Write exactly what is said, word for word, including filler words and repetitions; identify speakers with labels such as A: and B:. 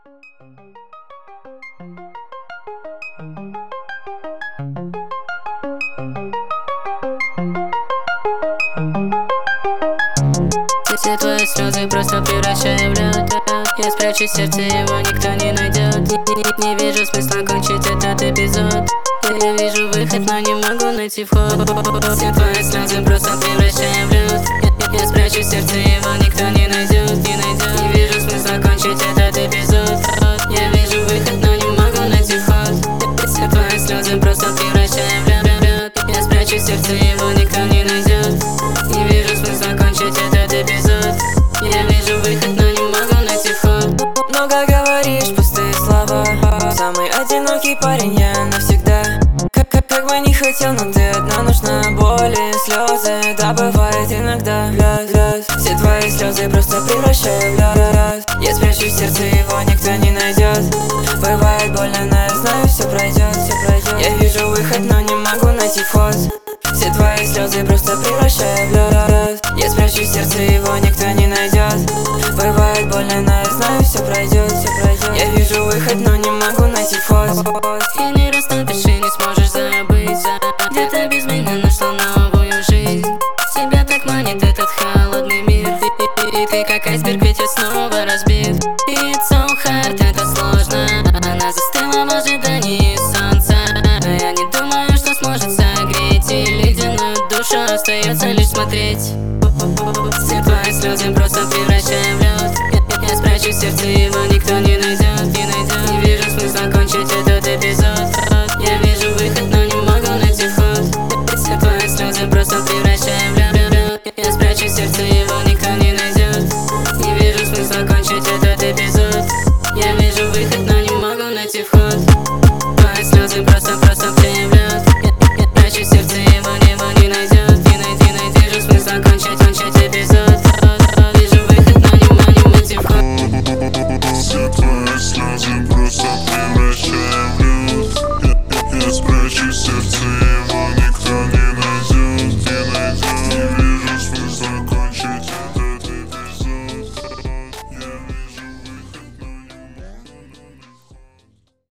A: Все твои слезы просто превращаю в лед. Я спрячу сердце, его никто не найдет. Не, не вижу смысла кончить этот эпизод. Я вижу выход, но не могу найти вход. Все твои слезы просто превращаю в лед. Я, я спрячу сердце, его никто не найдет, не найдет. Не вижу смысла кончить этот эпизод. Я вижу выход, но не могу найти вход. Все твои слезы просто превращаю в лед. Я спрячу сердце, его никто не найдет. Не вижу смысла кончить этот эпизод. Я вижу выход, но не могу найти вход.
B: Много говоришь, пустые слова. Самый одинокий парень я навсегда. Как, как, как бы не хотел, но ты одна нужна. Боли, слезы, да бывает иногда. Раз, раз. Все твои слезы просто превращаю в лед. Я спрячу сердце, его никто не найдет. Бывает больно, но я знаю, все пройдет, все пройдет. Я вижу выход, но не могу найти вход. Все твои слезы просто превращаю в лед. Я спрячу сердце, его никто не найдет. Бывает больно, но я знаю, все пройдет, все пройдет. Я вижу выход, но не могу найти вход.
A: И не растопишь, и не сможешь забыть. Где-то без меня нашла новую жизнь. Тебя так манит этот холодный мир. И, и, и ты как айсберг, ведь я снова разбит. It's so hard, это сложно. Она застыла в ожидании солнца. Я не думаю, что сможет согреть. И ледяную душу остается лишь смотреть. Все твои слезы просто превращаю в лед. Я, я спрячу сердце, его никто не найдет, не найдет. Не вижу смысла кончить этот эпизод. Я вижу выход, но не могу найти вход. Все твои слезы просто превращаю в лед. Я спрячу сердце, его никто не найдет. Не вижу смысла кончить этот эпизод. Я вижу выход, но не могу найти вход. Твои слезы просто, просто превращаю в лед. Я, я прячу сердце, его, его не найдет, не найдет, не найдет. Вижу смысла кончить, кончить эпизод. Вижу выход, но не могу найти вход.
C: Все твои слезы